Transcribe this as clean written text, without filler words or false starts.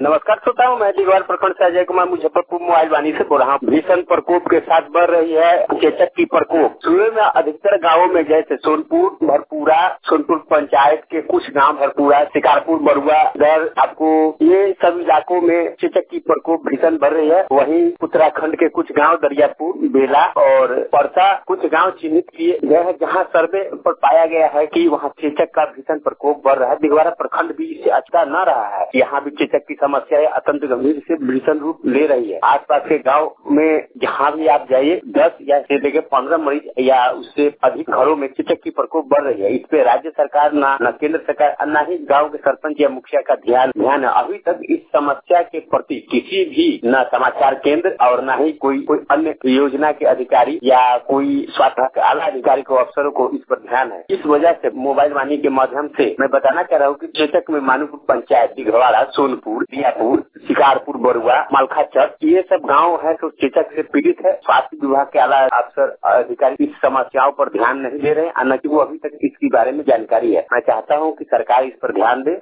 नमस्कार श्रोताओं, मैं दिगवार प्रखंड से अजय कुमार मुजफ्फरपुर मोबाइल वाणी से बोल रहा हूँ। भीषण प्रकोप के साथ बढ़ रही है चेचक की प्रकोप। सूबे में अधिकतर गाँवों में जैसे सोनपुर, भरपूरा, सोनपुर पंचायत के कुछ गाँव भरपूरा, शिकारपुर, बरुआ, इधर आपको ये सब इलाकों में चेचक की प्रकोप भीषण बढ़ रही है। वहीं उत्तराखंड के कुछ गाँव दरियापुर, बेला और परसा कुछ गाँव चिन्हित किए गए हैं जहाँ सर्वे पर पाया गया है कि वहाँ चेचक का भीषण प्रकोप बढ़ रहा है। दिगवारा प्रखंड भी इससे अछता न रहा है। यहाँ भी चेचक की समस्या अत्यंत गंभीर से भीषण रूप ले रही है। आसपास के गांव में जहाँ भी आप जाइए 10 या से लेकर 15 मरीज या उससे अधिक घरों में चेचक की प्रकोप बढ़ रही है। इस पे राज्य सरकार न केंद्र सरकार न ही गाँव के सरपंच या मुखिया का ध्यान है। अभी तक इस समस्या के प्रति किसी भी न समाचार केंद्र और न ही कोई अन्य योजना के अधिकारी या कोई स्वास्थ्य के आला अधिकारी को अफसरों को इस पर ध्यान है। इस वजह से मोबाइल वाणी के माध्यम से मैं बताना चाह रहा हूँ कि चेचक में मानूपुर पंचायत, दिघवाड़ा, सोनपुर, दियापुर, शिकारपुर, बरुआ, मालखाचक ये सब गांव है तो चेचक से पीड़ित है। स्वास्थ्य विभाग के आला अफसर अधिकारी इस समस्याओं पर ध्यान नहीं दे रहे हैं, न कि वो अभी तक इसके बारे में जानकारी है। मैं चाहता हूं कि सरकार इस पर ध्यान दे।